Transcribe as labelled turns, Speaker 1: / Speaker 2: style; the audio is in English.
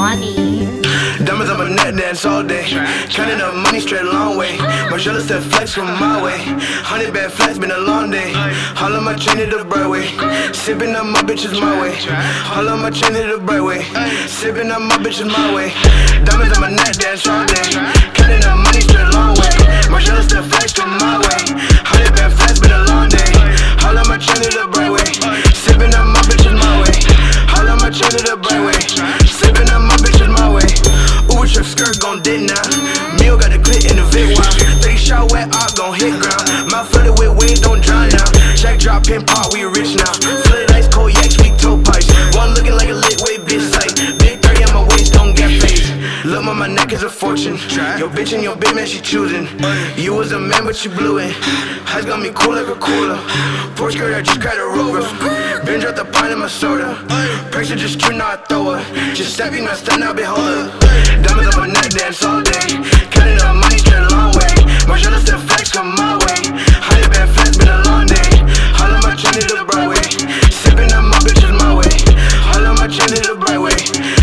Speaker 1: money.
Speaker 2: Diamonds on my neck, dance all day. Counting up money straight a long way. Margiela said flex from my way. 100 band flex, been a long day. All of my chain to the bright way. Sipping up my bitches my way. All of my chain to the bright way. Sipping up my bitches my way. Diamonds on my neck, dance all day. Counting up money straight a long way. Margiela said flex from my way. 100 band flex, been a long day. All of my chain to the bright way. Sipping up my bitches my way. All of my chain to the bright way. Sipping up my bitches my way. Uber truck skirt gon' dig now. Meal got the clit in the Vic wine. 30 shot wet, I gon' hit ground. Mouth flooded with waves, don't drown now. Check drop, pin pop, we rich now. Flooded ice, cold yak, speak toe pipes. One looking like a lit weight, bitch sight. Big 30 on my waist, don't get phased. Look, on my neck is a fortune. Your bitch and your big man, she choosing. You was a man, but you blew it. Eyes got me cool like a cooler. Porsche skirt, I just got a Rover. Been dropped the pint in my soda. Pressure just cute, now I throw her. Just step in my stand, now beholder. Diamonds on my neck, dance all day. Counting up money straight a long way. Margiela said flex come my way. 100 band flex, been a long day. All of my chain to the bright way. Sipping up my bitches my way. All of my chain to the bright way.